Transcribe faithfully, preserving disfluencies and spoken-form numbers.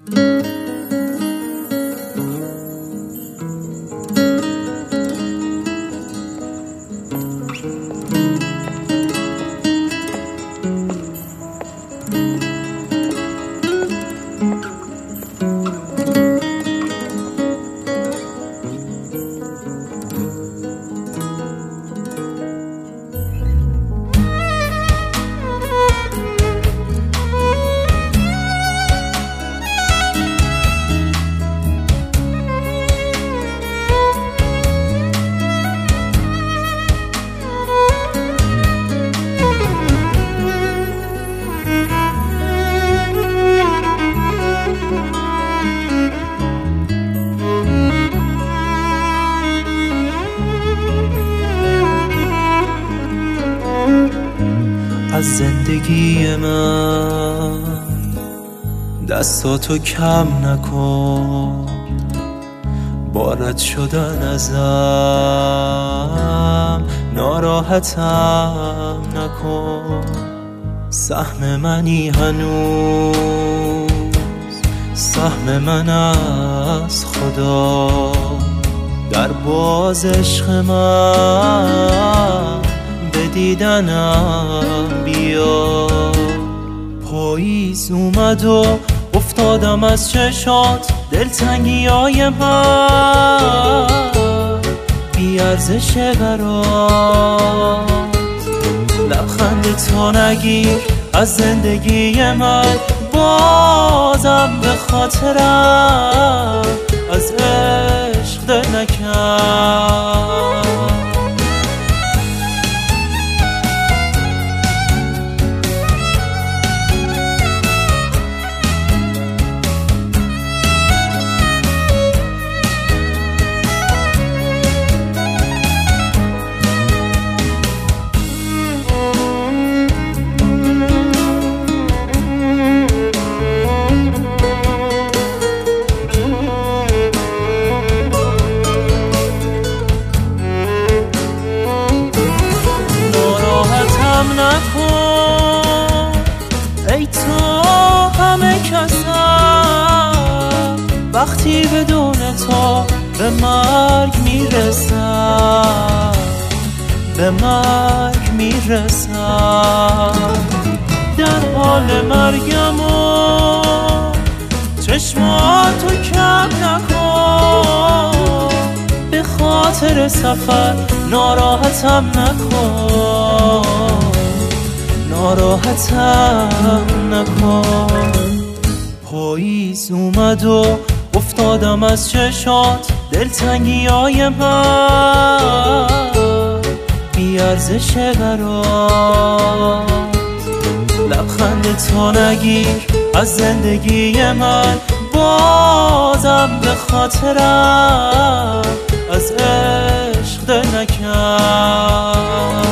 از زندگی من دستاتو کم نکن، بارت شدن ازم ناراحتم نکن. سهم منی هنوز، سهم من از خدا، در باز عشق من به دیدنم بیا. پاییز اومد و افتادم از چشات، دلتنگی های من بی ارزشه برات. لبخند تا نگیر از زندگی من، بازم به خاطرم از عشق دل نکن. نکن ای تو همه کسم، وقتی بدون تو به مرگ میرسم، به مرگ میرسم. در حال مرگم و چشماتو کم نکن، به خاطر سفر ناراحتم نکن، ناراحتم نکن. پاییز اومد و افتادم از چشات، دلتنگی های من بی ارزشه برات. لبخند تا نگیر از زندگی من، بازم به خاطرم از عشق دل نکن.